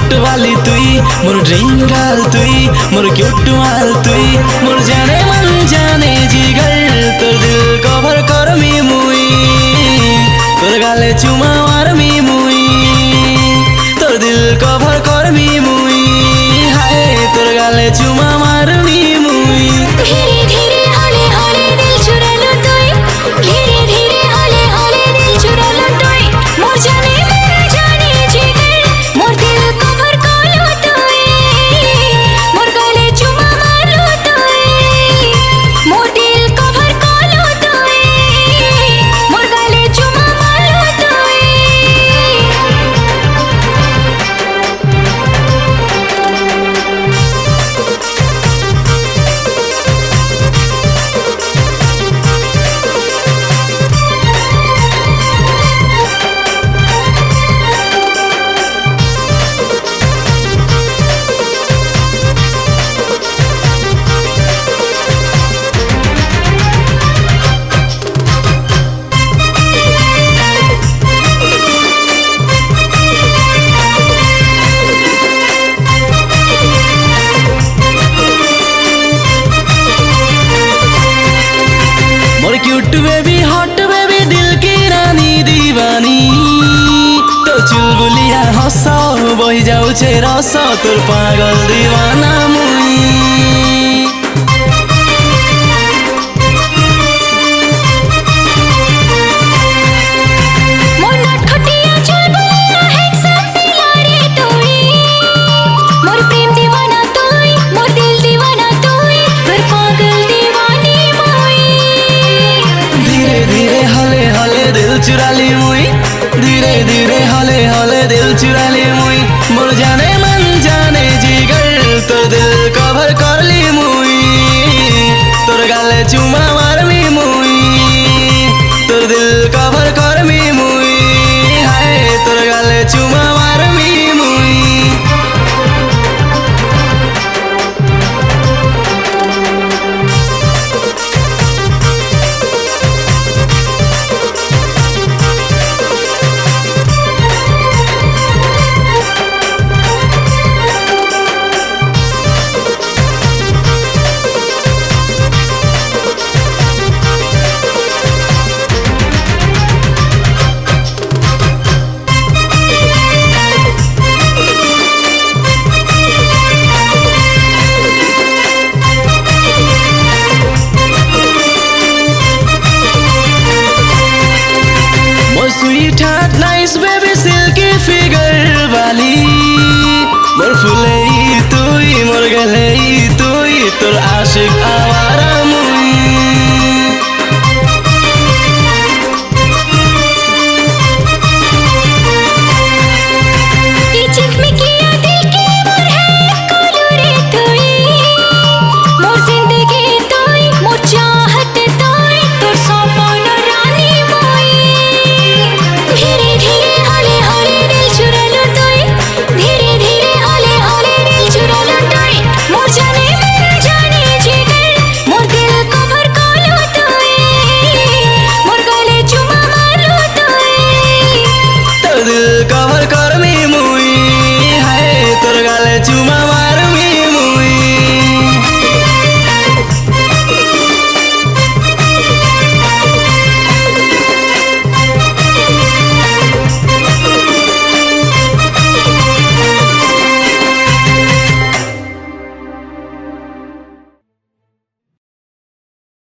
होट वाली तुई मोर ड्रीम गर्ल तुई मोर क्यूट माल तुई मोर जाने मन जाने जिगर तोर दिल कवर कर मी मुई तोर गाले चुमा मार मी मुई तोर दिल कवर कर मी मुई हाय तोर गाले चुमा मार मी मुई धीरे धीरे हले हले दिल चुरा लो तुई धीरे धीरे हले हले दिल चुरा लो तुई मोर जाने मन जाने जिगर मोर दिल कवर कर लो तुई मोर गले चुमा मार लो तुई मोर दिल कवर कर लो तुई मोर गले चुमा मार लो तुई मोर क्यूट बेबी हॉट बेबी दिल की रानी दीवानी तो चुलबुलिया हस बही जाऊे रस तोर पागल दीवाना मुई मोर नटखटिया चुलबुलिया हैंडसम दिलारे तुई मोर प्रेम दीवाना तुई मोर दिल दीवाना तुई तोर पागल दीवानी मुई धीरे धीरे हले हले दिल चुरा ली मुई धीरे धीरे हले हले दिल चुरा ली मुई मोर जाने मन जाने जिगर तोर दिल कवर कर ली मुई तोर गाले चुमा मार मी मुई तोर दिल कवर कर मी मुई हाय तोर गाले चुमा मार मी मुई sweetheart nice baby silky figure वाली मोर फुले तुई मोर गले तुई तोर आशिक